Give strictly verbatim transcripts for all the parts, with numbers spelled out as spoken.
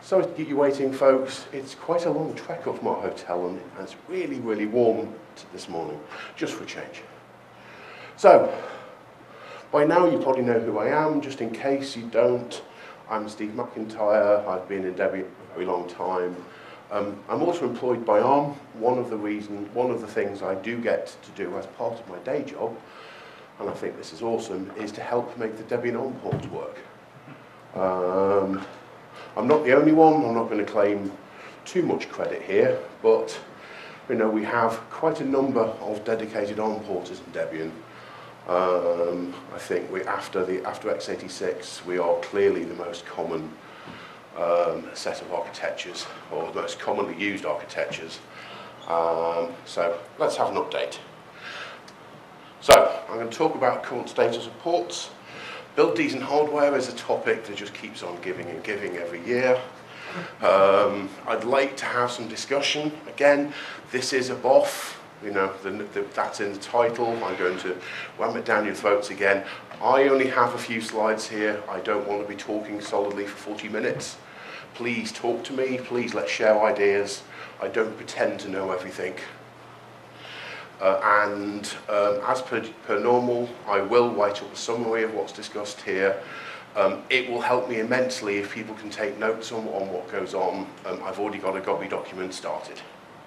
Sorry to keep you waiting, folks. It's quite a long trek up from our hotel, and it's really, really warm this morning, just for a change. So, by now you probably know who I am. Just in case you don't, I'm Steve McIntyre. I've been in Debian for a very long time. Um, I'm also employed by Arm. One of the reasons, one of the things I do get to do as part of my day job, and I think this is awesome, is to help make the Debian Arm ports work. Um, I'm not the only one. I'm not going to claim too much credit here, but you know, we have quite a number of dedicated Arm porters in Debian. Um, I think we, after the after x eighty-six, we are clearly the most common um, set of architectures, or the most commonly used architectures. Um, so let's have an update. So I'm going to talk about current status of ports. Build decent hardware is a topic that just keeps on giving and giving every year. Um, I'd like to have some discussion. Again, this is a B O F. You know, the, the, that's in the title. I'm going to ram it down your throats again. I only have a few slides here. I don't want to be talking solidly for forty minutes. Please talk to me. Please let's share ideas. I don't pretend to know everything. Uh, and um, as per, per normal, I will write up a summary of what's discussed here. Um, it will help me immensely if people can take notes on, on what goes on. Um, I've already got a G O B I document started.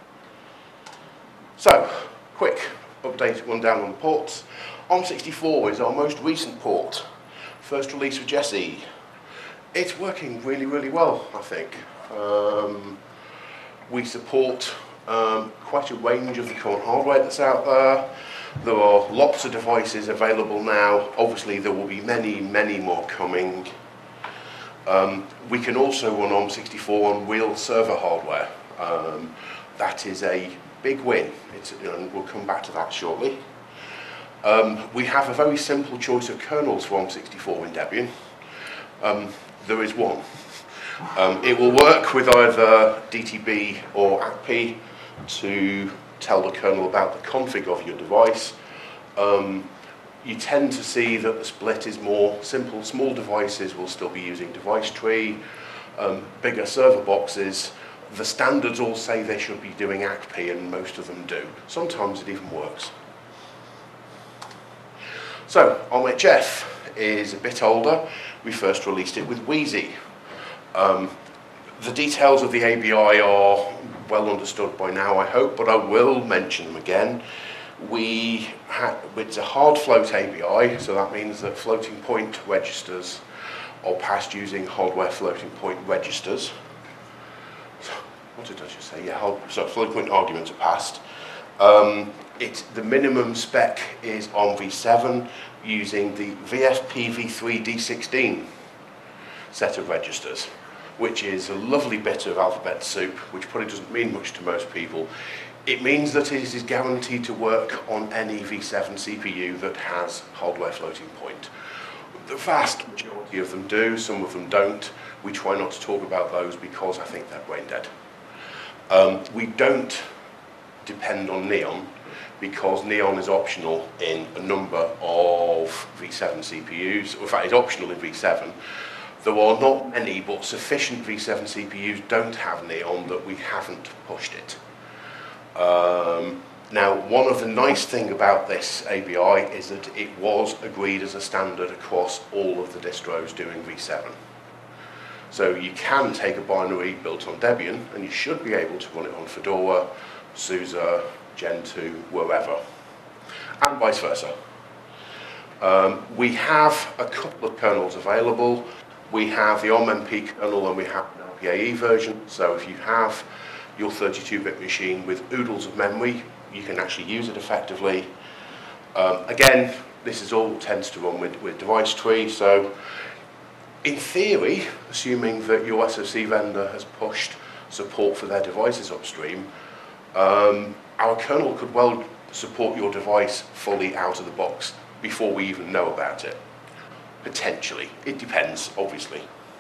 So, quick update, one down on the ports. Arm sixty-four is our most recent port. First release with Jessie. It's working really, really well, I think. Um, we support Um, quite a range of the current hardware that's out there. There are lots of devices available now. Obviously there will be many, many more coming. Um, we can also run Arm sixty-four on real server hardware. Um, that is a big win. It's, you know, we'll come back to that shortly. Um, we have a very simple choice of kernels for Arm sixty-four in Debian. Um, there is one. Um, it will work with either D T B or A C P to tell the kernel about the config of your device. Um, you tend to see that the split is more simple. Small devices will still be using device tree. Um, bigger server boxes, the standards all say they should be doing A C P, and most of them do. Sometimes it even works. So, Arm H F is a bit older. We first released it with Wheezy. Um, the details of the A B I are well understood by now, I hope, but I will mention them again. We ha it's a hard float A B I, so that means that floating point registers are passed using hardware floating point registers. What did I just say? Yeah, hard, so floating point arguments are passed. Um, it, the minimum spec is on v seven using the V F P v three D sixteen set of registers, which is a lovely bit of alphabet soup, which probably doesn't mean much to most people. It means that it is guaranteed to work on any v seven C P U that has hardware floating point. The vast majority of them do, some of them don't. We try not to talk about those because I think they're brain dead. Um, we don't depend on Neon because Neon is optional in a number of v seven C P Us. In fact, it's optional in v seven. There are not many, but sufficient v seven C P Us don't have Neon that we haven't pushed it. Um, now, one of the nice things about this A B I is that it was agreed as a standard across all of the distros doing v seven. So you can take a binary built on Debian, and you should be able to run it on Fedora, SUSE, Gentoo, wherever, and vice versa. Um, we have a couple of kernels available. We have the Arm M P kernel and we have an L P A E version. So if you have your thirty-two bit machine with oodles of memory, you can actually use it effectively. Um, again, this is all tends to run with, with device tree. So in theory, assuming that your S O C vendor has pushed support for their devices upstream, um, our kernel could well support your device fully out of the box before we even know about it. Potentially. It depends, obviously.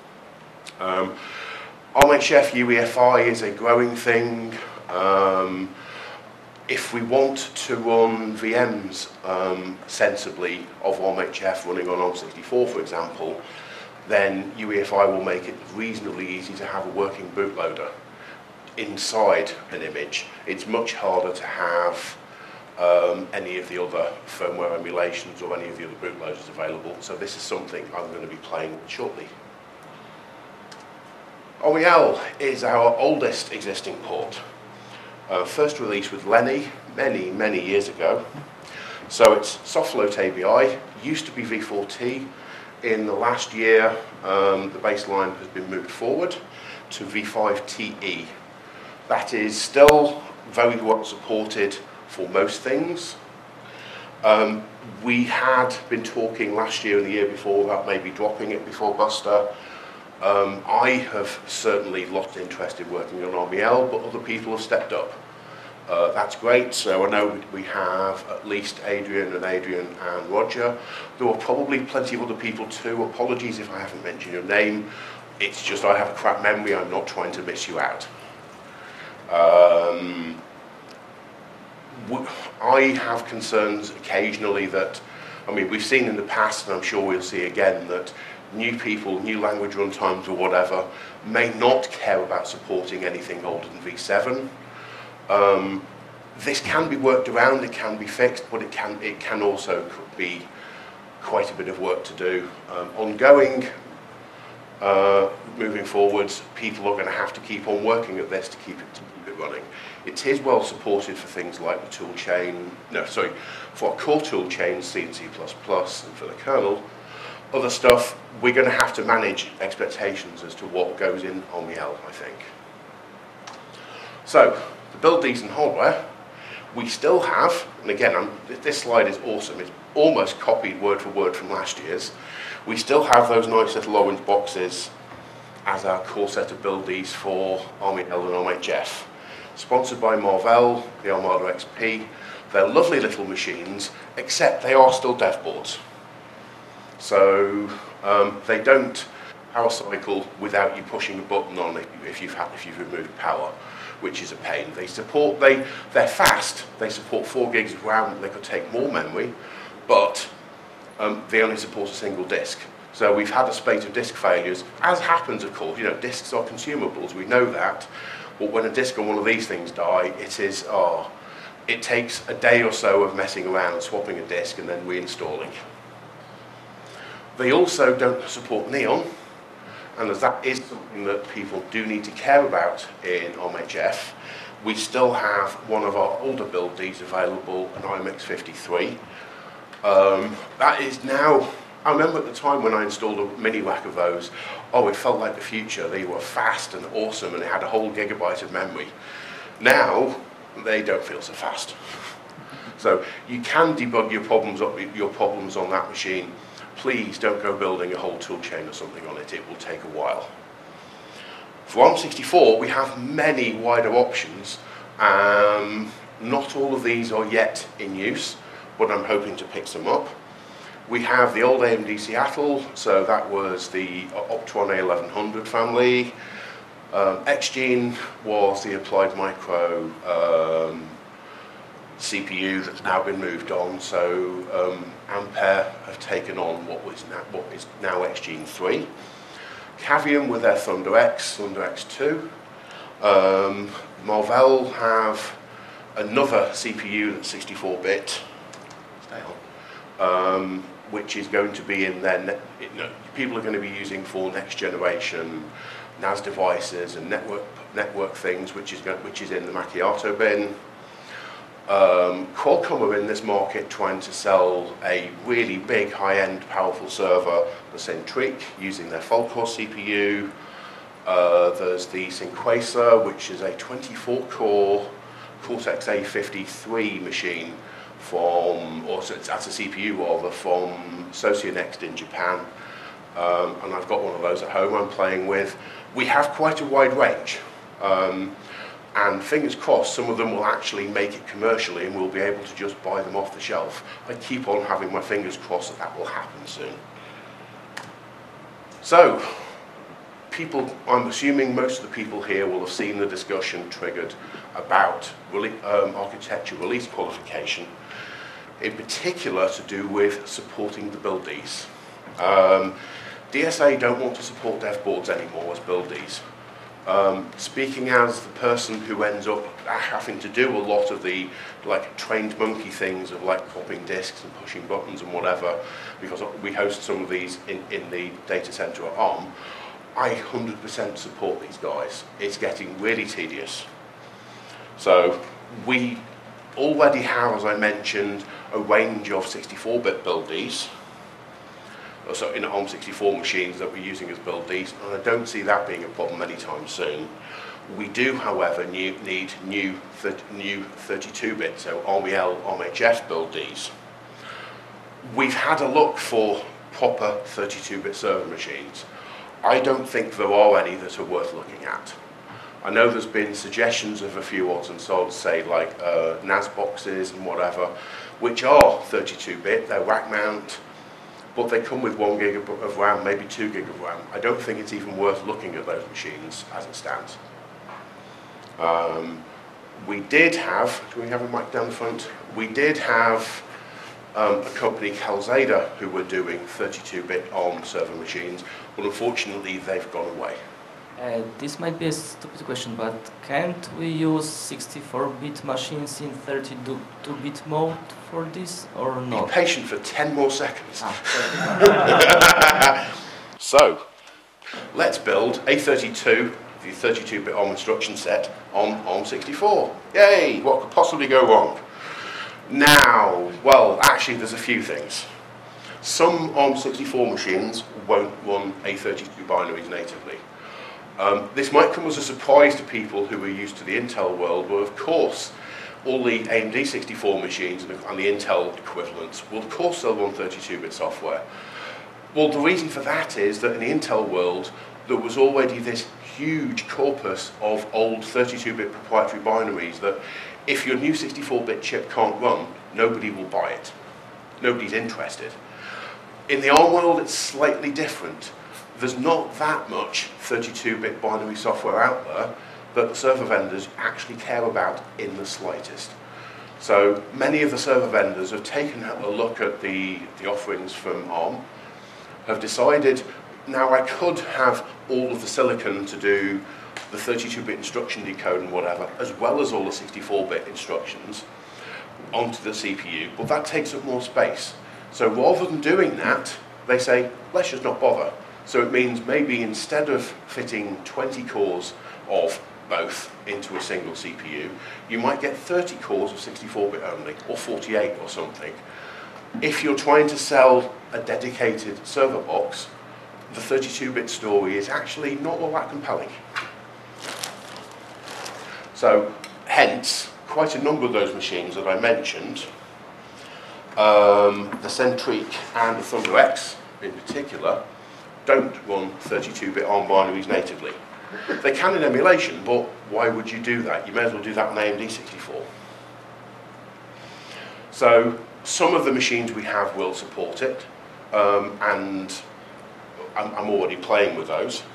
Um, Arm H F U E F I is a growing thing. Um, if we want to run V Ms um, sensibly of Arm H F running on Arm sixty-four, for example, then U E F I will make it reasonably easy to have a working bootloader inside an image. It's much harder to have um, any of the other firmware emulations or any of the other bootloaders available, so this is something I'm going to be playing with shortly. O E L is our oldest existing port. Uh, first released with Lenny many, many years ago. So it's soft float A B I, used to be V four T. In the last year, um, the baseline has been moved forward to V five T E. That is still very well supported for most things. Um, we had been talking last year and the year before about maybe dropping it before Buster. Um, I have certainly lost interest in working on O E L, but other people have stepped up. Uh, that's great. So I know we have at least Adrian and Adrian and Roger. There are probably plenty of other people too. Apologies if I haven't mentioned your name. It's just I have a crap memory. I'm not trying to miss you out. Um, I have concerns occasionally that, I mean, we've seen in the past, and I'm sure we'll see again, that new people, new language runtimes or whatever, may not care about supporting anything older than V seven. Um, this can be worked around, it can be fixed, but it can, it can also be quite a bit of work to do. Um, ongoing, uh, moving forwards, people are going to have to keep on working at this to keep it, to keep it running. It is well supported for things like the tool chain, no, sorry, for our core tool chain, C and C plus plus, and for the kernel. Other stuff, we're going to have to manage expectations as to what goes in O E L, I think. So, to build decent hardware, we still have, and again, I'm, this slide is awesome, it's almost copied word for word from last year's. We still have those nice little orange boxes as our core set of buildies for O E L and O H F. Sponsored by Marvell, the Armada X P. They're lovely little machines, except they are still dev boards. So um, they don't power cycle without you pushing a button on it if you've had, if you've removed power, which is a pain. They support, they, they're fast, they support four gigs of RAM, they could take more memory, but um, they only support a single disk. So we've had a spate of disk failures, as happens of course, you know, disks are consumables, we know that, but when a disk on one of these things die, it is, oh, it takes a day or so of messing around, swapping a disk and then reinstalling. They also don't support Neon, and as that is something that people do need to care about in O H F, we still have one of our older buildies available, an I M X fifty-three. Um, that is now, I remember at the time when I installed a mini rack of those, oh, it felt like the future. They were fast and awesome and they had a whole gigabyte of memory. Now, they don't feel so fast. So you can debug your problems, your problems on that machine. Please don't go building a whole tool chain or something on it, it will take a while. For ARM sixty-four, we have many wider options. Um, not all of these are yet in use, but I'm hoping to pick some up. We have the old A M D Seattle, so that was the Optron A eleven hundred family. Um, X-Gene was the Applied Micro um, C P U that's now been moved on, so um, Ampere have taken on what, was now, what is now X-Gene three. Cavium with their Thunder X, Thunder X two. Um, Marvell have another C P U that's sixty-four bit, stay on, um, which is going to be in their, ne you know, people are going to be using for next generation N A S devices and network network things, which is, go which is in the Macchiato bin. Um, Qualcomm are in this market trying to sell a really big high-end powerful server, the Centriq, using their Fulcore C P U. Uh, there's the Synquesa, which is a twenty-four core Cortex A fifty-three machine from, or so that's a C P U rather, from Socionext in Japan. Um, and I've got one of those at home I'm playing with. We have quite a wide range. Um, And fingers crossed, some of them will actually make it commercially and we'll be able to just buy them off the shelf. I keep on having my fingers crossed that that will happen soon. So, people, I'm assuming most of the people here will have seen the discussion triggered about um, architecture release qualification, in particular to do with supporting the buildies. Um, D S A don't want to support dev boards anymore as buildies. Um, speaking as the person who ends up having to do a lot of the like trained monkey things of like copying disks and pushing buttons and whatever, because we host some of these in, in the data center at Arm, I one hundred percent support these guys. It's getting really tedious. So we already have, as I mentioned, a range of sixty-four bit buildies. So in Arm sixty-four machines that we're using as buildies, and I don't see that being a problem anytime soon. We do, however, new, need new new thirty-two bit, so Arm E L, Arm H F buildies. We've had a look for proper thirty-two bit server machines. I don't think there are any that are worth looking at. I know there's been suggestions of a few odds and sods, say like uh, N A S boxes and whatever, which are thirty-two bit, they're rack mount, but they come with one gig of RAM, maybe two gig of RAM. I don't think it's even worth looking at those machines as it stands. Um, we did have, do we have a mic down the front? We did have um, a company, Calxeda, who were doing thirty-two bit Arm server machines, but unfortunately they've gone away. Uh, this might be a stupid question, but can't we use sixty-four bit machines in thirty-two bit mode for this, or not? Be patient for ten more seconds. Ah, so, let's build a thirty-two, the thirty-two bit Arm instruction set on Arm sixty-four. Yay! What could possibly go wrong? Now, well, actually there's a few things. Some Arm sixty-four machines won't run A thirty-two binaries natively. Um, this might come as a surprise to people who are used to the Intel world, but of course all the A M D sixty-four machines and the, and the Intel equivalents will of course they'll run thirty-two bit software. Well, the reason for that is that in the Intel world there was already this huge corpus of old thirty-two bit proprietary binaries that if your new sixty-four bit chip can't run, nobody will buy it. Nobody's interested. In the Arm world it's slightly different. There's not that much thirty-two bit binary software out there that the server vendors actually care about in the slightest. So many of the server vendors have taken a look at the, the offerings from Arm, have decided, now I could have all of the silicon to do the thirty-two bit instruction decode and whatever, as well as all the sixty-four bit instructions onto the C P U, but that takes up more space. So rather than doing that, they say, let's just not bother. So it means maybe instead of fitting twenty cores of both into a single C P U, you might get thirty cores of sixty-four bit only, or forty-eight or something. If you're trying to sell a dedicated server box, the thirty-two bit story is actually not all that compelling. So hence, quite a number of those machines that I mentioned, um, the Centriq and the Thunder X in particular, don't run thirty-two bit Arm binaries natively. They can in emulation, but why would you do that? You may as well do that on A M D sixty-four. So some of the machines we have will support it, um, and I'm, I'm already playing with those.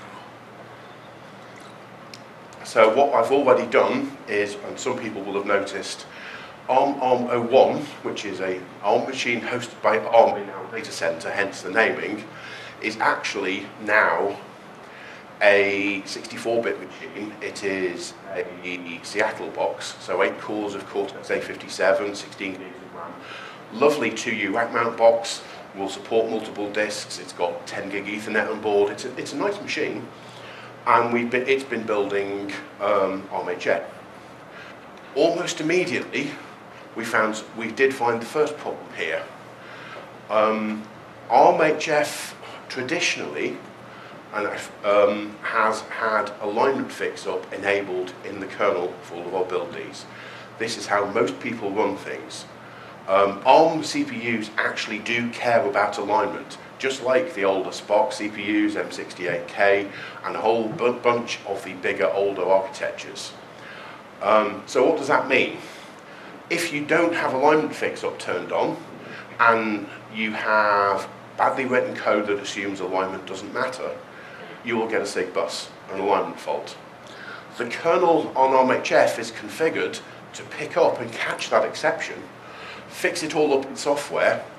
So what I've already done is, and some people will have noticed, Arm Arm oh one, which is a Arm machine hosted by Arm in our data center, hence the naming, is actually now a sixty-four bit machine. It is a Seattle box, so eight cores of Cortex A fifty-seven, sixteen gigs of RAM. Lovely two U rack mount box, will support multiple disks, it's got ten gig Ethernet on board, it's a, it's a nice machine, and we've been, it's been building um, Arm H F. Almost immediately, we found, we did find the first problem here. Um, Arm H F traditionally and um, has had alignment fix-up enabled in the kernel for all of our buildies. This is how most people run things. Um, Arm C P Us actually do care about alignment, just like the older Spark C P Us, M sixty-eight K, and a whole bunch of the bigger, older architectures. Um, so what does that mean? If you don't have alignment fix-up turned on, and you have badly written code that assumes alignment doesn't matter, you will get a SIG bus, an alignment fault. The kernel on Arm H F is configured to pick up and catch that exception, fix it all up in software,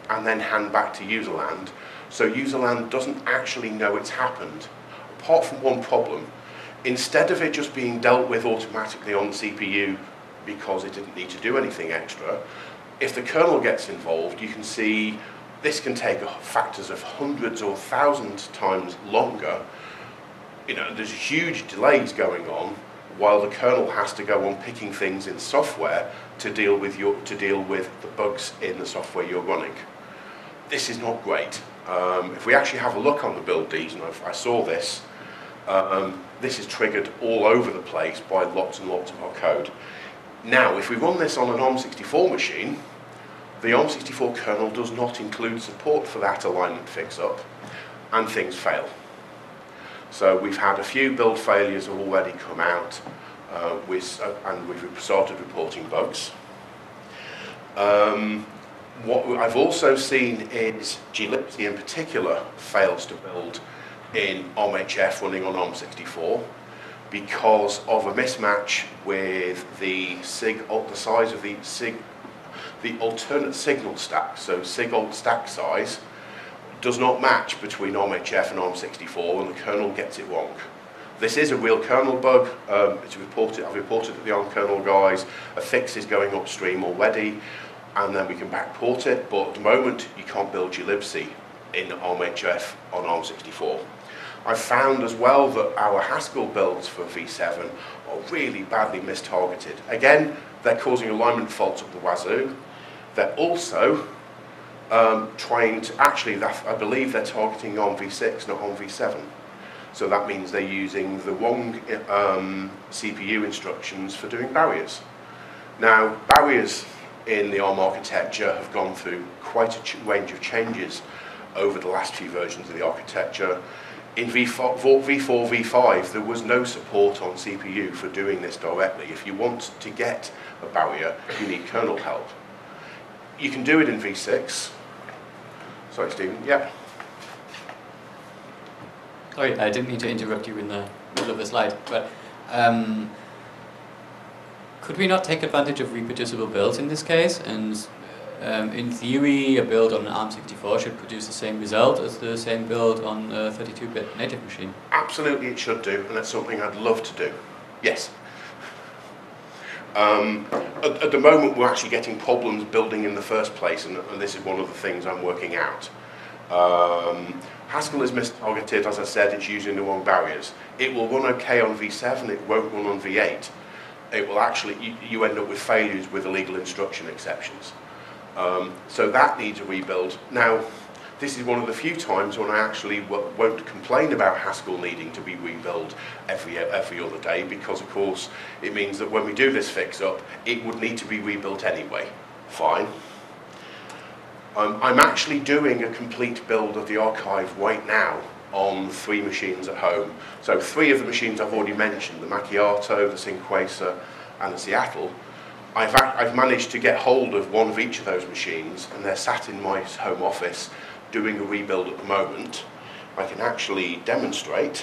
and then hand back to userland. So userland doesn't actually know it's happened, apart from one problem. Instead of it just being dealt with automatically on the C P U because it didn't need to do anything extra, if the kernel gets involved, you can see this can take factors of hundreds or thousands times longer. You know, there's huge delays going on while the kernel has to go on picking things in software to deal with your to deal with the bugs in the software you're running. This is not great. Um, if we actually have a look on the build's, and I saw this, um, this is triggered all over the place by lots and lots of our code. Now, if we run this on an ARM sixty-four machine, the ARM sixty-four kernel does not include support for that alignment fix-up, and things fail. So we've had a few build failures have already come out, uh, with, uh, and we've started reporting bugs. Um, what I've also seen is glibc in particular fails to build in ARM H F running on ARM sixty-four because of a mismatch with the sig, the size of the sig, the alternate signal stack. So sig-alt stack size does not match between ARM H F and ARM sixty-four, and the kernel gets it wrong. This is a real kernel bug. Um, it's reported, I've reported to the ARM kernel guys. A fix is going upstream already, and then we can backport it. But at the moment, you can't build glibc in ARM H F on ARM sixty-four. I've found as well that our Haskell builds for V seven are really badly mistargeted. Again, they're causing alignment faults up the wazoo. They're also Um, trying to, actually, that, I believe they're targeting on V six, not on V seven. So that means they're using the wrong um, C P U instructions for doing barriers. Now, barriers in the ARM architecture have gone through quite a ch range of changes over the last few versions of the architecture. In V four, V four, V five, there was no support on C P U for doing this directly. If you want to get a barrier, you need kernel help. You can do it in V six. Sorry, Stephen. Yeah. Sorry, I didn't mean to interrupt you in the middle of the slide, but um, could we not take advantage of reproducible builds in this case? And um, in theory, a build on an ARM sixty-four should produce the same result as the same build on a thirty-two bit native machine. Absolutely, it should do, and that's something I'd love to do. Yes. Um, at, at the moment, we're actually getting problems building in the first place, and, and this is one of the things I'm working out. Um, Haskell is mistargeted, as I said, it's using the wrong barriers. It will run okay on V seven, it won't run on V eight. It will actually, you, you end up with failures with illegal instruction exceptions. Um, so that needs a rebuild. Now, this is one of the few times when I actually w won't complain about Haskell needing to be rebuilt every, every other day, because of course it means that when we do this fix-up, it would need to be rebuilt anyway. Fine. Um, I'm actually doing a complete build of the archive right now on three machines at home. So three of the machines I've already mentioned, the Macchiato, the Synquacer, and the Seattle. I've, I've managed to get hold of one of each of those machines, and they're sat in my home office doing a rebuild at the moment. I can actually demonstrate.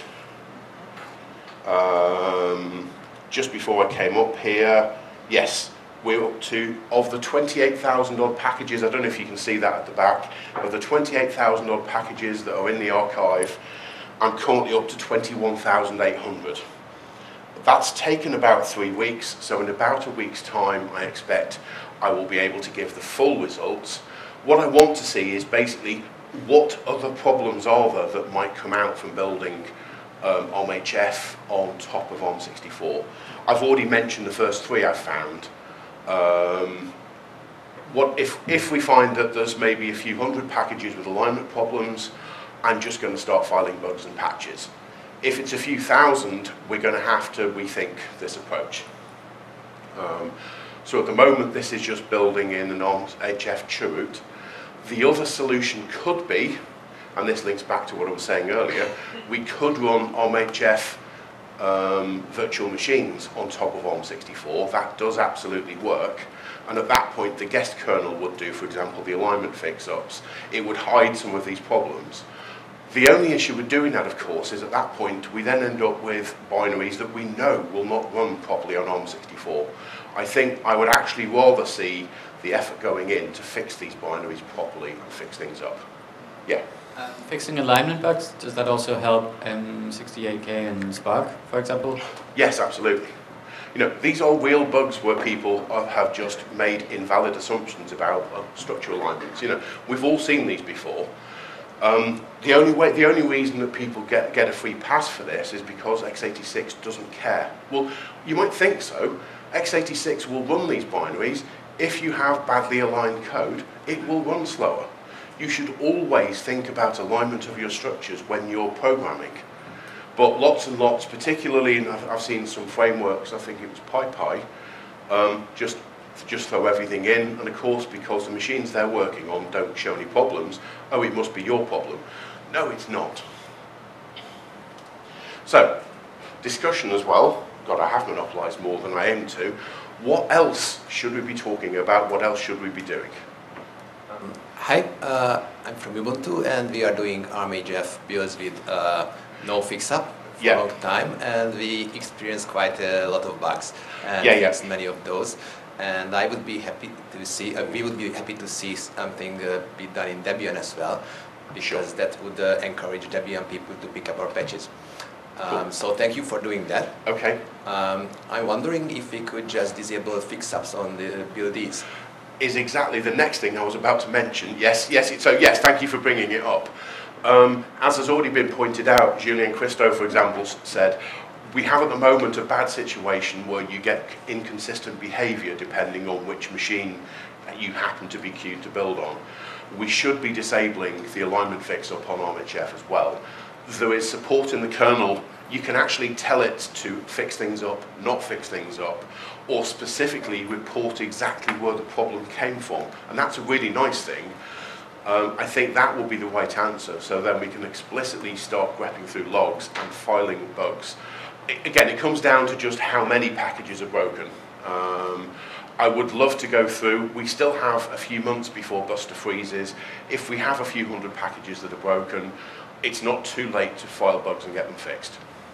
Um, just before I came up here, yes, we're up to, of the twenty-eight thousand odd packages, I don't know if you can see that at the back, of the twenty-eight thousand odd packages that are in the archive, I'm currently up to twenty-one thousand eight hundred. That's taken about three weeks, so in about a week's time, I expect I will be able to give the full results. What I want to see is basically what other problems are there that might come out from building um, ARM H F on top of ARM sixty-four. I've already mentioned the first three I've found. Um, what if, if we find that there's maybe a few hundred packages with alignment problems, I'm just going to start filing bugs and patches. If it's a few thousand, we're going to have to rethink this approach. Um, so at the moment, this is just building in an ARM H F chroot. The other solution could be, and this links back to what I was saying earlier, we could run ARM H F um, virtual machines on top of ARM sixty-four. That does absolutely work. And at that point, the guest kernel would do, for example, the alignment fix-ups. It would hide some of these problems. The only issue with doing that, of course, is at that point we then end up with binaries that we know will not run properly on ARM sixty-four. I think I would actually rather see the effort going in to fix these binaries properly and fix things up. Yeah. Uh, fixing alignment bugs, does that also help M sixty-eight K and Spark, for example? Yes, absolutely. You know, these are real bugs where people are, have just made invalid assumptions about uh, structural alignments. You know, we've all seen these before. Um, the only way, the only reason that people get get a free pass for this is because x eighty-six doesn't care. Well, you might think so. x eighty-six will run these binaries. If you have badly aligned code, it will run slower. You should always think about alignment of your structures when you're programming. But lots and lots, particularly, in, I've, I've seen some frameworks, I think it was PyPy, um, just, just throw everything in, and of course, because the machines they're working on don't show any problems, oh, it must be your problem. No, it's not. So, discussion as well. God, I have monopolised more than I aim to. What else should we be talking about? What else should we be doing? Um, hi, uh, I'm from Ubuntu, and we are doing ARMagef builds with uh, no fix-up for yeah. a long time, and we experienced quite a lot of bugs, and yeah, yeah. fixed many of those. And I would be happy to see, uh, we would be happy to see something uh, be done in Debian as well, because sure. that would uh, encourage Debian people to pick up our patches. Um, cool. So thank you for doing that. Okay. Um, I'm wondering if we could just disable fix-ups on the builds. Is exactly the next thing I was about to mention. Yes, yes. It, so yes, thank you for bringing it up. Um, as has already been pointed out, Julien Christo, for example, said, we have at the moment a bad situation where you get inconsistent behavior depending on which machine you happen to be queued to build on. We should be disabling the alignment fix-up on ARMagef as well. There is support in the kernel. You can actually tell it to fix things up, not fix things up, or specifically report exactly where the problem came from. And that's a really nice thing. Um, I think that will be the right answer, so then we can explicitly start grepping through logs and filing bugs. I, again, it comes down to just how many packages are broken. Um, I would love to go through. We still have a few months before Buster freezes. If we have a few hundred packages that are broken, it's not too late to file bugs and get them fixed.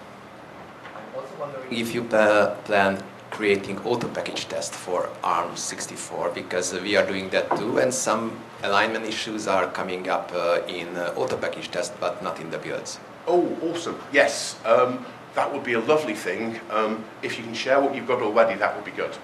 I'm also wondering if you uh, plan creating auto package test for ARM sixty-four, because uh, we are doing that too, and some alignment issues are coming up uh, in uh, auto package test, but not in the builds. Oh, awesome. Yes, um, that would be a lovely thing. Um, if you can share what you've got already, that would be good.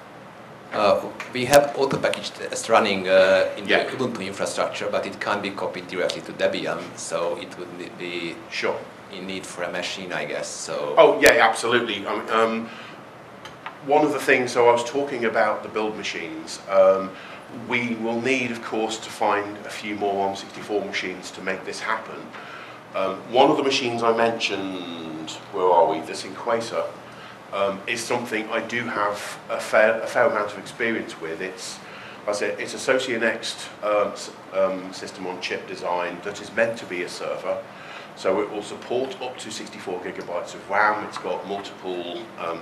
Uh, we have auto package test running uh, in yeah. the Ubuntu infrastructure, but it can't be copied directly to Debian, so it would be sure. in need for a machine, I guess. So. Oh, yeah, absolutely. I mean, um, one of the things, so I was talking about the build machines. Um, we will need, of course, to find a few more ARM sixty-four machines to make this happen. Um, one of the machines I mentioned, where are we, the Synquacer, um, is something I do have a fair, a fair amount of experience with. It's, I said, it's a Socionext um, um, system on chip design that is meant to be a server. So it will support up to sixty-four gigabytes of RAM. It's got multiple um,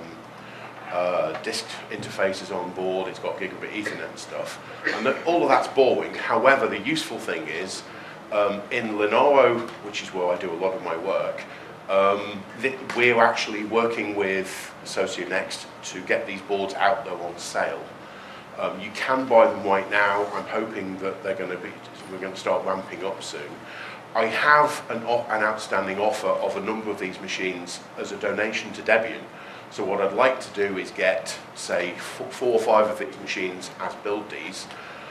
uh, disk interfaces on board. It's got gigabit Ethernet and stuff. And that, all of that's boring. However, the useful thing is, um, in Linaro, which is where I do a lot of my work, um, we're actually working with Socionext to get these boards out there on sale. Um, you can buy them right now. I'm hoping that they're going to be, we're going to start ramping up soon. I have an, an outstanding offer of a number of these machines as a donation to Debian. So what I'd like to do is get, say, four or five of these machines as build these.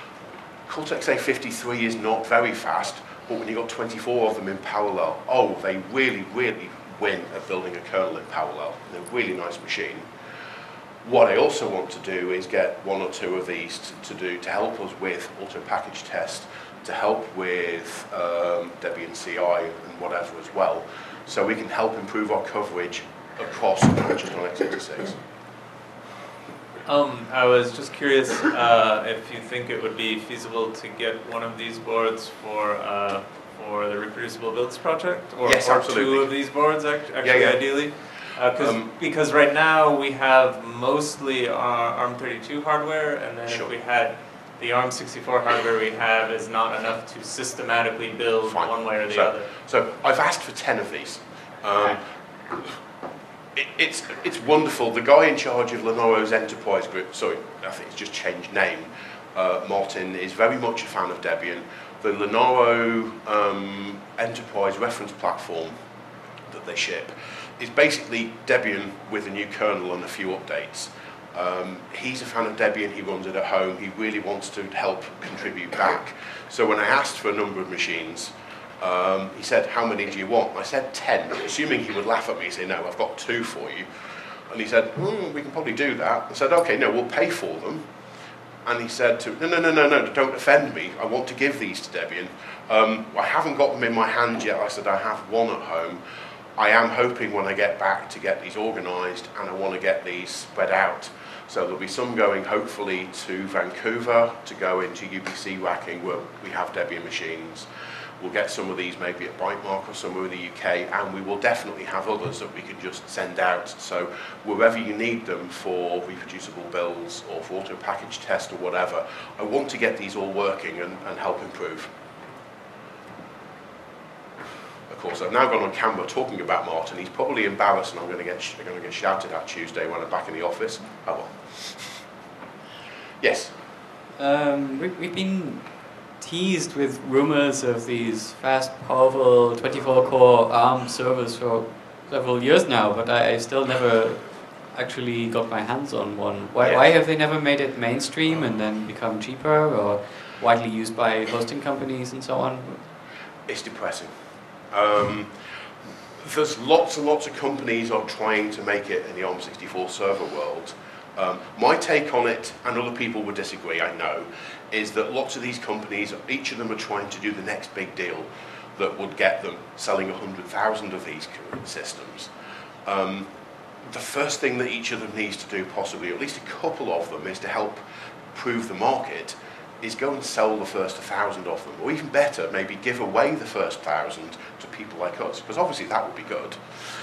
Cortex A fifty-three is not very fast, but when you've got twenty-four of them in parallel, oh, they really, really win at building a kernel in parallel. They're a really nice machine. What I also want to do is get one or two of these to, to do to help us with auto package test, to help with um, Debian C I and whatever as well, so we can help improve our coverage across, not just on x eighty-six. Um, I was just curious uh, if you think it would be feasible to get one of these boards for uh, for the Reproducible Builds project, or, yes, or absolutely. two of these boards actually, yeah, yeah. ideally. Uh, um, because right now we have mostly uh, ARM thirty-two hardware, and then sure. if we had the ARM sixty-four hardware we have is not enough to systematically build Fine. one way or the so, other. So I've asked for ten of these. Um, it, it's, it's wonderful. The guy in charge of Lenovo's enterprise group, sorry, I think it's just changed name, uh, Martin, is very much a fan of Debian. The Lenovo um, enterprise reference platform that they ship is basically Debian with a new kernel and a few updates. Um, he's a fan of Debian, he runs it at home, he really wants to help contribute back. So when I asked for a number of machines, um, he said, how many do you want? I said ten, assuming he would laugh at me and say, no, I've got two for you. And he said, mm, we can probably do that. I said, okay, no, we'll pay for them. And he said to, no, no, no, no, no, don't offend me, I want to give these to Debian. Um, I haven't got them in my hand yet. I said, I have one at home. I am hoping when I get back to get these organised, and I want to get these spread out. So there'll be some going hopefully to Vancouver to go into U B C racking where we have Debian machines. We'll get some of these maybe at Bytemark or somewhere in the U K, and we will definitely have others that we can just send out. So wherever you need them for reproducible builds or for auto package test or whatever, I want to get these all working and, and help improve. Of course, I've now gone on camera talking about Martin. He's probably embarrassed, and I'm going to get sh I'm going to get shouted at Tuesday when I'm back in the office. Oh well. Yes. Um, we, we've been teased with rumors of these fast, powerful twenty-four core ARM servers for several years now, but I, I still never actually got my hands on one. Why, Yes. why have they never made it mainstream and then become cheaper or widely used by hosting companies and so on? It's depressing. Um, there's lots and lots of companies are trying to make it in the ARM sixty-four server world. Um, my take on it, and other people would disagree, I know, is that lots of these companies, each of them are trying to do the next big deal that would get them selling one hundred thousand of these systems. Um, the first thing that each of them needs to do, possibly, or at least a couple of them, is to help prove the market, is go and sell the first one thousand of them, or even better, maybe give away the first one thousand to people like us, because obviously that would be good.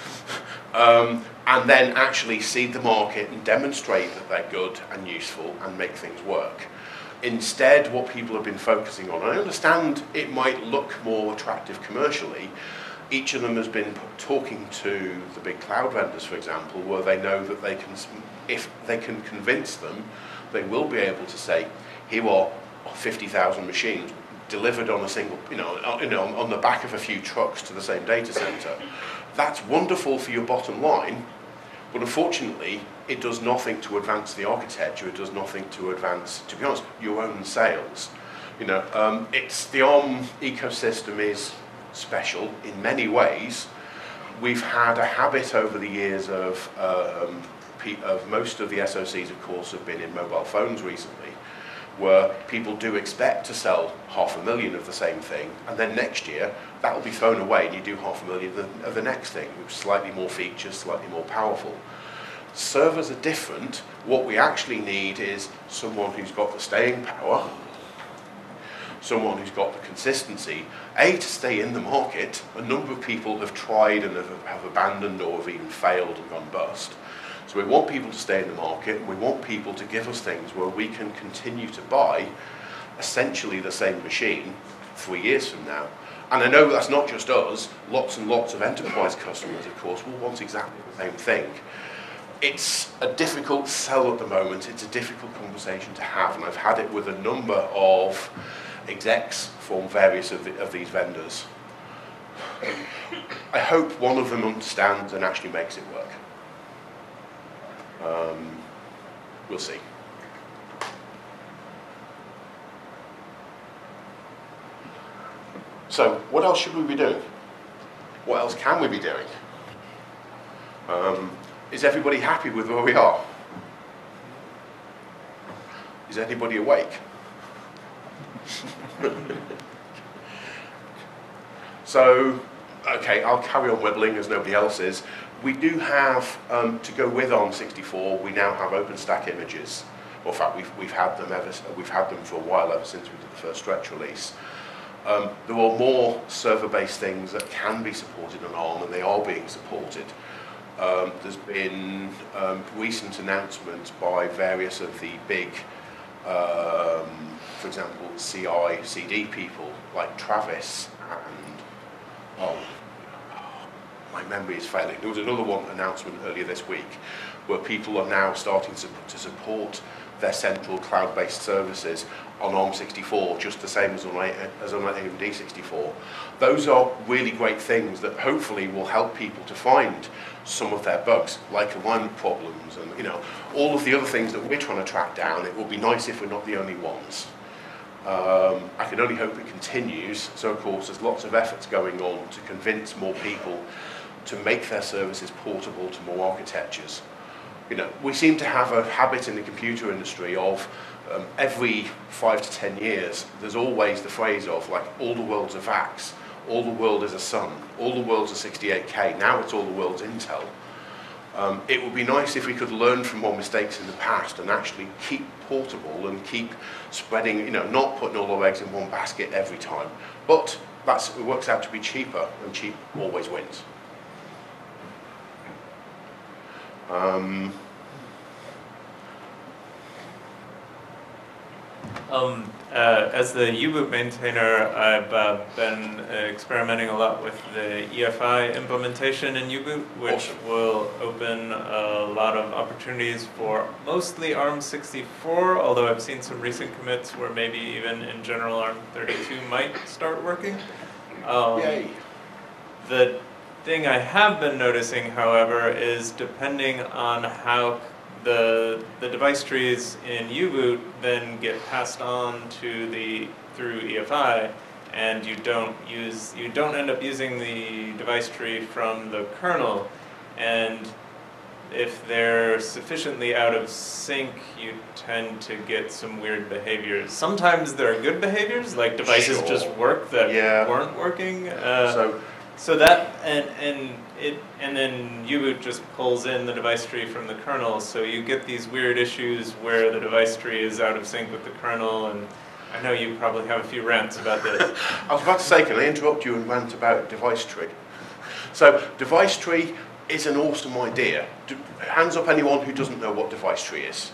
Um, and then actually seed the market and demonstrate that they're good and useful and make things work. Instead, what people have been focusing on, and I understand it might look more attractive commercially, each of them has been talking to the big cloud vendors, for example, where they know that they can, if they can convince them, they will be able to say, here are fifty thousand machines delivered on a single, you know, on, you know, on the back of a few trucks to the same data center. That's wonderful for your bottom line, but unfortunately, it does nothing to advance the architecture. It does nothing to advance, to be honest, your own sales. You know, um, it's the ARM ecosystem is special in many ways. We've had a habit over the years of, um, of most of the S O Cs, of course, have been in mobile phones recently, where people do expect to sell half a million of the same thing, and then next year that will be thrown away and you do half a million of the, of the next thing, with slightly more features, slightly more powerful. Servers are different. What we actually need is someone who's got the staying power, someone who's got the consistency, A, to stay in the market. A number of people have tried and have, have abandoned or have even failed and gone bust. So we want people to stay in the market, and we want people to give us things where we can continue to buy essentially the same machine three years from now. And I know that's not just us, lots and lots of enterprise customers, of course, will want exactly the same thing. It's a difficult sell at the moment, it's a difficult conversation to have, and I've had it with a number of execs from various of, the, of these vendors. I hope one of them understands and actually makes it work. Um, we'll see. So, what else should we be doing? What else can we be doing? Um, is everybody happy with where we are? Is anybody awake? So, okay, I'll carry on whittling as nobody else is. We do have, um, to go with ARM sixty-four, we now have OpenStack images. Well, in fact, we've, we've, had them ever, we've had them for a while, ever since we did the first stretch release. Um, there are more server-based things that can be supported on ARM, and they are being supported. Um, there's been um, recent announcements by various of the big um, for example, C I C D people like Travis and, oh, my memory is failing. There was another one announcement earlier this week where people are now starting to, to support their central cloud-based services on ARM sixty-four, just the same as on, as on A M D sixty-four. Those are really great things that hopefully will help people to find some of their bugs, like alignment problems and you know all of the other things that we're trying to track down. It will be nice if we're not the only ones. Um, I can only hope it continues. So of course there's lots of efforts going on to convince more people to make their services portable to more architectures. You know, we seem to have a habit in the computer industry of um, every five to ten years, there's always the phrase of like, all the world's a VAX, all the world is a Sun, all the world's a sixty-eight K, now it's all the world's Intel. Um, it would be nice if we could learn from our mistakes in the past and actually keep portable and keep spreading, you know, not putting all our eggs in one basket every time. But that's, it works out to be cheaper, and cheap always wins. Um, Um, uh, as the U-boot maintainer, I've uh, been uh, experimenting a lot with the E F I implementation in U-boot, which Awesome. will open a lot of opportunities for mostly ARM sixty-four, although I've seen some recent commits where maybe even in general ARM thirty-two might start working. Um, Yay. The thing I have been noticing, however, is depending on how the the device trees in U-boot then get passed on to the through E F I, and you don't use you don't end up using the device tree from the kernel, and if they're sufficiently out of sync, you tend to get some weird behaviors. Sometimes there are good behaviors, like devices Sure. just work that Yeah. weren't working. Uh, So, So that and and it and then U-boot just pulls in the device tree from the kernel, so you get these weird issues where the device tree is out of sync with the kernel. And I know you probably have a few rants about this. I was about to say, can I interrupt you and rant about device tree? So, device tree is an awesome idea. Do, hands up anyone who doesn't know what device tree is.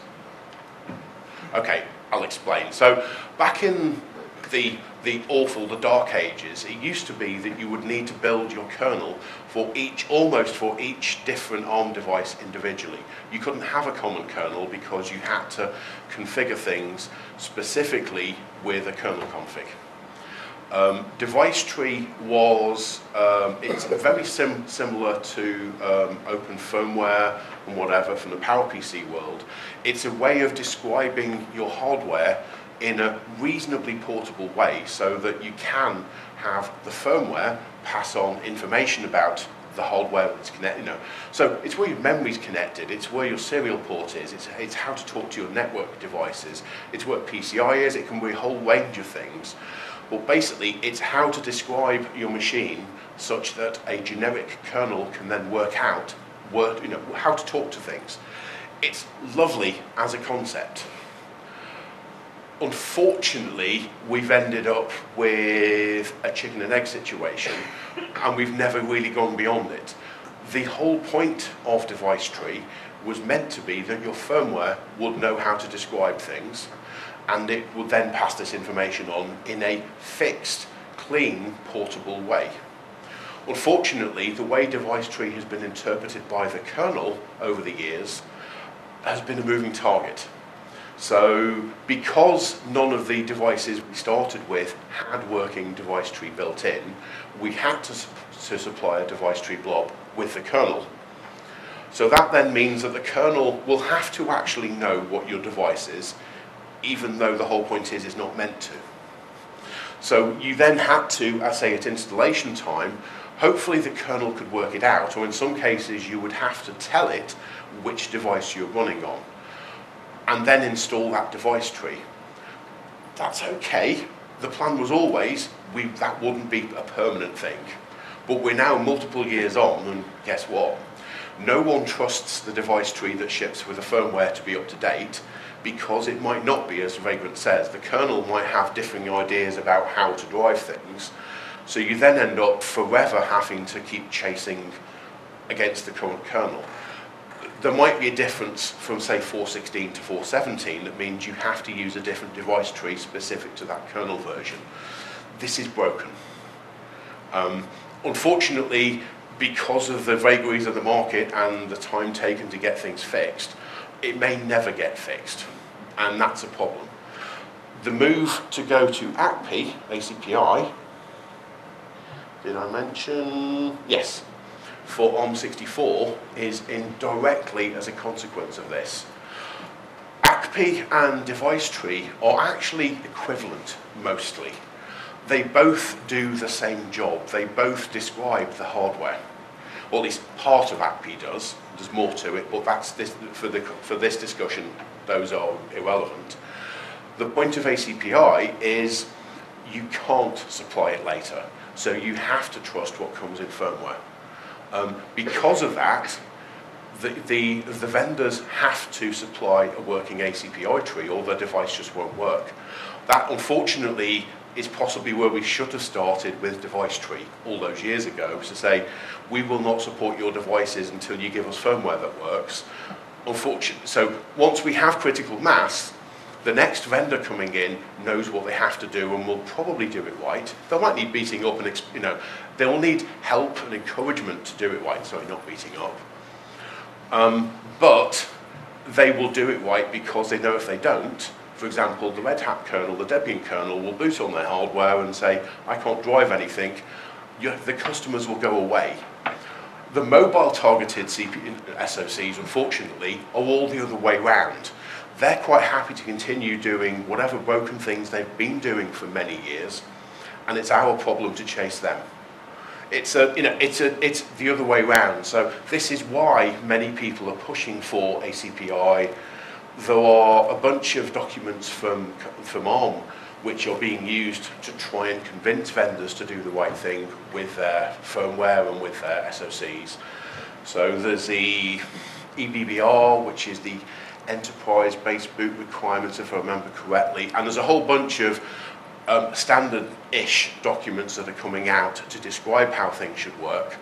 Okay, I'll explain. So, back in the the awful, the dark ages, it used to be that you would need to build your kernel for each, almost for each different ARM device individually. You couldn't have a common kernel because you had to configure things specifically with a kernel config. Um, device tree was, um, it's very sim similar to um, open firmware and whatever from the PowerPC world. It's a way of describing your hardware in a reasonably portable way so that you can have the firmware pass on information about the hardware that's connected. You know. So it's where your memory's connected, it's where your serial port is, it's, it's how to talk to your network devices, it's where P C I is, it can be a whole range of things. But basically it's how to describe your machine such that a generic kernel can then work out word, you know, how to talk to things. It's lovely as a concept. Unfortunately, we've ended up with a chicken and egg situation, and we've never really gone beyond it. The whole point of device tree was meant to be that your firmware would know how to describe things, and it would then pass this information on in a fixed, clean, portable way. Unfortunately, the way device tree has been interpreted by the kernel over the years has been a moving target. So, because none of the devices we started with had working device tree built in, we had to, to supply a device tree blob with the kernel. So that then means that the kernel will have to actually know what your device is, even though the whole point is it's not meant to. So you then had to, I say at installation time, hopefully the kernel could work it out, or in some cases you would have to tell it which device you're running on, and then install that device tree. That's okay. The plan was always we, that wouldn't be a permanent thing. But we're now multiple years on, and guess what? No one trusts the device tree that ships with the firmware to be up to date, because it might not be, as Vagrant says. The kernel might have differing ideas about how to drive things. So you then end up forever having to keep chasing against the current kernel. there might be a difference from, say, four sixteen to four seventeen that means you have to use a different device tree specific to that kernel version. This is broken. Um, unfortunately, because of the vagaries of the market and the time taken to get things fixed, it may never get fixed, and that's a problem. The move to go to A C P I, A C P I, did I mention? Yes, for ARM sixty-four is indirectly as a consequence of this. A C P I and device tree are actually equivalent, mostly. They both do the same job. They both describe the hardware. Or at least part of A C P I does. There's more to it, but that's this, for, the, for this discussion, those are irrelevant. The point of A C P I is you can't supply it later. So you have to trust what comes in firmware. Um, because of that, the, the, the vendors have to supply a working A C P I tree or their device just won't work. That, unfortunately, is possibly where we should have started with device tree all those years ago, to say, we will not support your devices until you give us firmware that works. Unfortunately, so once we have critical mass, the next vendor coming in knows what they have to do and will probably do it right. They might need beating up and, you know, they'll need help and encouragement to do it right, sorry, not beating up. Um, but they will do it right because they know if they don't, for example, the Red Hat kernel, the Debian kernel will boot on their hardware and say, I can't drive anything. You, the customers will go away. The mobile targeted C P U, S O Cs, unfortunately, are all the other way round. They're quite happy to continue doing whatever broken things they've been doing for many years, and it's our problem to chase them. It's a, you know, it's a, it's the other way round. So this is why many people are pushing for A C P I. There are a bunch of documents from from ARM which are being used to try and convince vendors to do the right thing with their firmware and with their S O Cs. So there's the E B B R, which is the enterprise-based boot requirements, if I remember correctly, and there's a whole bunch of um, standard-ish documents that are coming out to describe how things should work,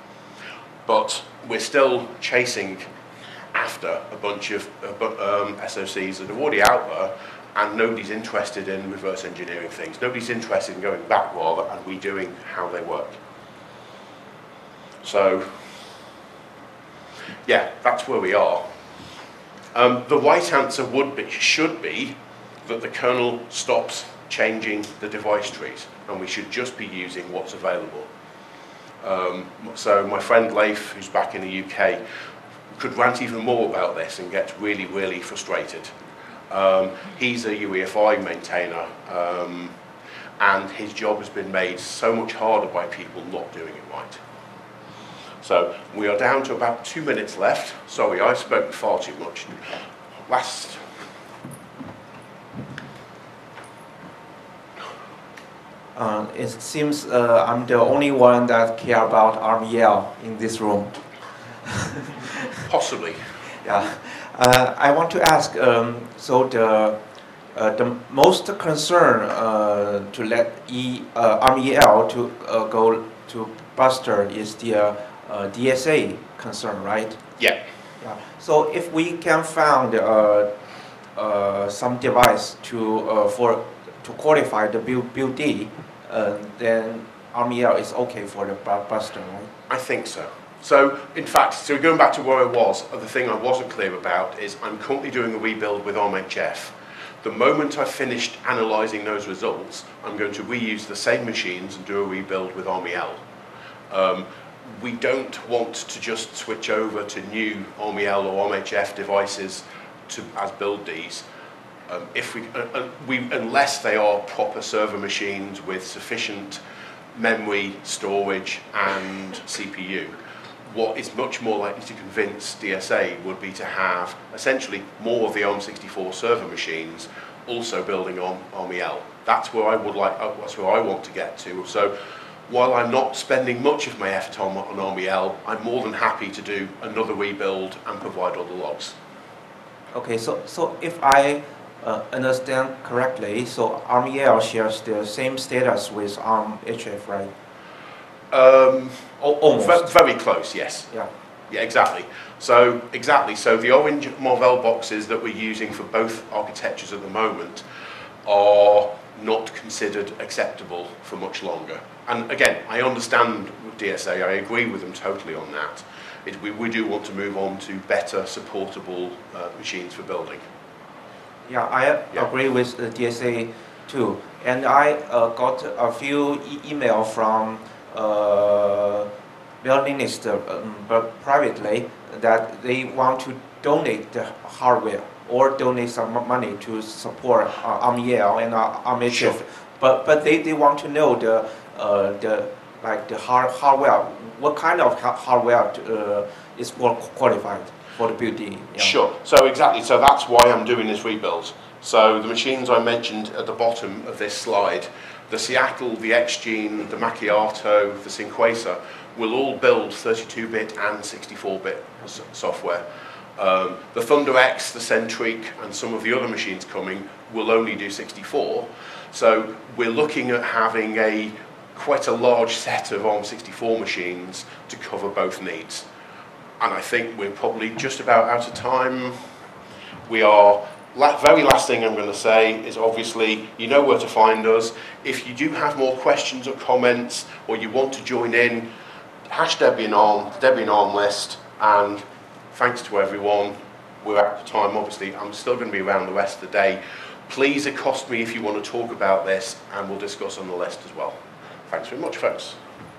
but we're still chasing after a bunch of uh, um, S O Cs that are already out there, and nobody's interested in reverse engineering things. Nobody's interested in going back, rather, and redoing how they work. So, yeah, that's where we are. Um, the right answer would be, should be, that the kernel stops changing the device trees, and we should just be using what's available. Um, so my friend Leif, who's back in the U K, could rant even more about this and get really, really frustrated. Um, he's a U E F I maintainer, um, and his job has been made so much harder by people not doing it right. So we are down to about two minutes left. Sorry, I've spoken far too much. Last. Uh, it seems uh, I'm the only one that care about ARM E L in this room. Possibly. Yeah. Uh, I want to ask, um, so the uh, the most concern uh, to let E uh, ARM E L to uh, go to Buster is the uh, uh, D S A concern, right? Yeah. Yeah. So if we can find uh, uh, some device to uh, for to qualify the build build D, uh, then ARM E L is okay for the Buster, right? I think so. So, in fact, so going back to where I was, the thing I wasn't clear about is I'm currently doing a rebuild with ARM H F. The moment I've finished analysing those results, I'm going to reuse the same machines and do a rebuild with ARM E L. Um, we don't want to just switch over to new ARM E L or ARM H F devices to, as build Ds. Um, if we, uh, uh, we, unless they are proper server machines with sufficient memory, storage, and C P U. What is much more likely to convince D S A would be to have essentially more of the ARM sixty-four server machines also building on ARM E L. That's where I would like. That's where I want to get to. So, while I'm not spending much of my effort on, on ARM E L, I'm more than happy to do another rebuild and provide all the logs. Okay, so so if I uh, understand correctly, so ARM E L shares the same status with ARM H F, right? Um, Almost. Very close, yes. Yeah. Yeah, exactly. So, exactly. So the orange Marvell boxes that we're using for both architectures at the moment are not considered acceptable for much longer. And again, I understand D S A, I agree with them totally on that. It, we, we do want to move on to better supportable uh, machines for building. Yeah, I Yeah. agree with the D S A too. And I uh, got a few e email from uh, violinists, uh, um, but privately, that they want to donate the hardware or donate some mo- money to support uh, A R M E L and uh, A R M H F. Sure. But but they, they want to know the uh, the like the hard, hardware. What kind of ha- hardware uh, is more qualified for the building? Yeah. Sure. So exactly. So that's why I'm doing this rebuild. So the machines I mentioned at the bottom of this slide, the Seattle, the X-Gene, the Macchiato, the Cinquesa, will all build thirty-two bit and sixty-four bit software. Um, the Thunder X, the Centric, and some of the other machines coming will only do sixty-four. So we're looking at having a quite a large set of A R M sixty-four machines to cover both needs. And I think we're probably just about out of time. We are, la very last thing I'm going to say is obviously, you know where to find us. If you do have more questions or comments, or you want to join in, hash Debian ARM, Debian ARM list, and thanks to everyone. We're out of time, obviously. I'm still going to be around the rest of the day. Please accost me if you want to talk about this, and we'll discuss on the list as well. Thanks very much, folks.